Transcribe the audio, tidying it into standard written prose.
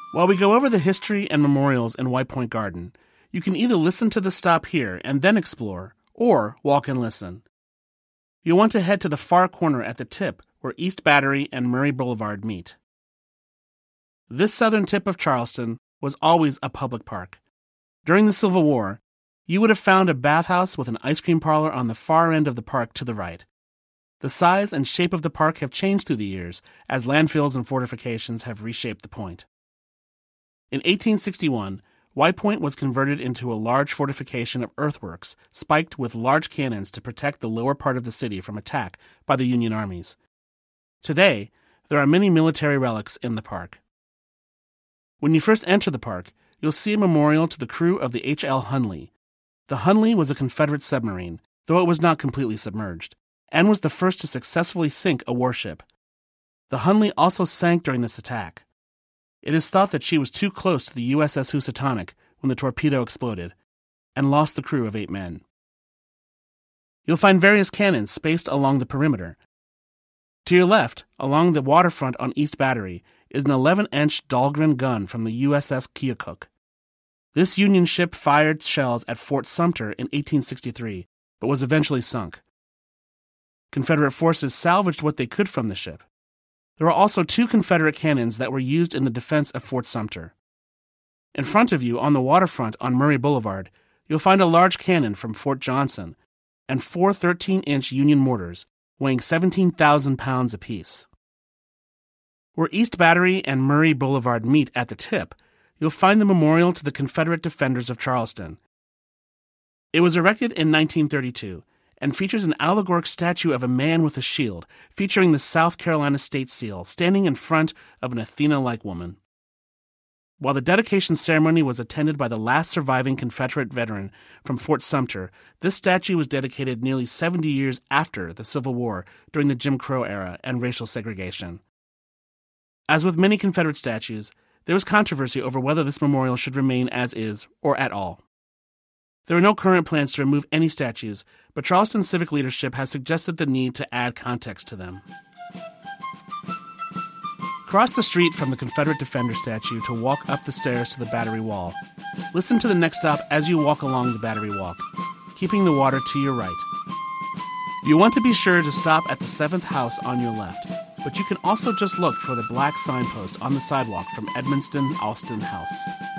While we go over the history and memorials in White Point Garden, you can either listen to the stop here and then explore, or walk and listen. You'll want to head to the far corner at the tip where East Battery and Murray Boulevard meet. This southern tip of Charleston was always a public park. During the Civil War, you would have found a bathhouse with an ice cream parlor on the far end of the park to the right. The size and shape of the park have changed through the years as landfills and fortifications have reshaped the point. In 1861, White Point was converted into a large fortification of earthworks spiked with large cannons to protect the lower part of the city from attack by the Union armies. Today, there are many military relics in the park. When you first enter the park, you'll see a memorial to the crew of the H.L. Hunley. The Hunley was a Confederate submarine, though it was not completely submerged, and was the first to successfully sink a warship. The Hunley also sank during this attack. It is thought that she was too close to the USS Housatonic when the torpedo exploded, and lost the crew of 8 men. You'll find various cannons spaced along the perimeter. To your left, along the waterfront on East Battery, is an 11-inch Dahlgren gun from the USS Keokuk. This Union ship fired shells at Fort Sumter in 1863, but was eventually sunk. Confederate forces salvaged what they could from the ship. There are also 2 Confederate cannons that were used in the defense of Fort Sumter. In front of you, on the waterfront on Murray Boulevard, you'll find a large cannon from Fort Johnson and 4 13-inch Union mortars, weighing 17,000 pounds apiece. Where East Battery and Murray Boulevard meet at the tip, you'll find the memorial to the Confederate Defenders of Charleston. It was erected in 1932 and features an allegoric statue of a man with a shield, featuring the South Carolina state seal, standing in front of an Athena-like woman. While the dedication ceremony was attended by the last surviving Confederate veteran from Fort Sumter, this statue was dedicated nearly 70 years after the Civil War during the Jim Crow era and racial segregation. As with many Confederate statues, there was controversy over whether this memorial should remain as is or at all. There are no current plans to remove any statues, but Charleston civic leadership has suggested the need to add context to them. Cross the street from the Confederate Defender statue to walk up the stairs to the Battery Wall. Listen to the next stop as you walk along the Battery Walk, keeping the water to your right. You want to be sure to stop at the 7th house on your left, but you can also just look for the black signpost on the sidewalk from Edmonston Alston House.